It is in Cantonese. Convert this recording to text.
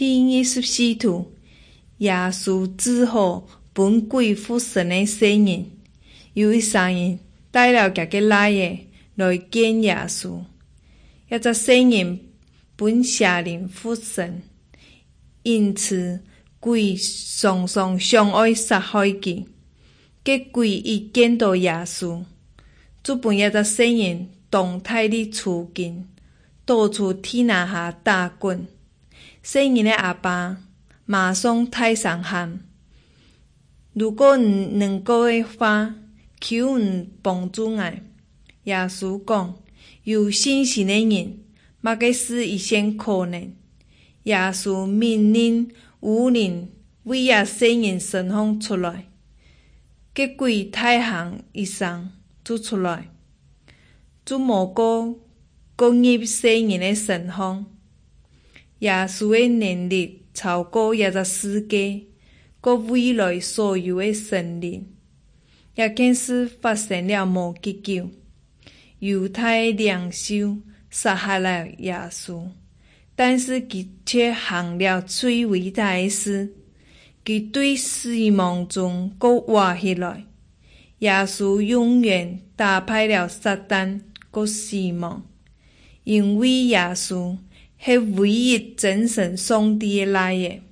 第24图，耶稣治好本鬼附身的圣人，有一三人带了家己来的来见耶稣。一只圣人本邪灵附身，因此鬼常常想爱杀害他。结鬼一见到耶稣，就本一只圣人动态地出境，到处天下下打滚。圣人的阿爸马上太上喊：如果能够的话，求你帮助我。耶稣讲：有信心的人，乜个事一线可能。耶稣命令有人为呀圣人释放出来，结鬼太行一声就出来，就无过入圣人的身上。耶稣的能力超过一个世界，和未来所有的神灵。这件事发生了无结局，犹太领袖杀害了耶稣，但是他却行了最伟大的事，他对死亡中搁活起来。耶稣永远打败了撒旦和死亡，因为耶稣是唯一真神上帝的来的。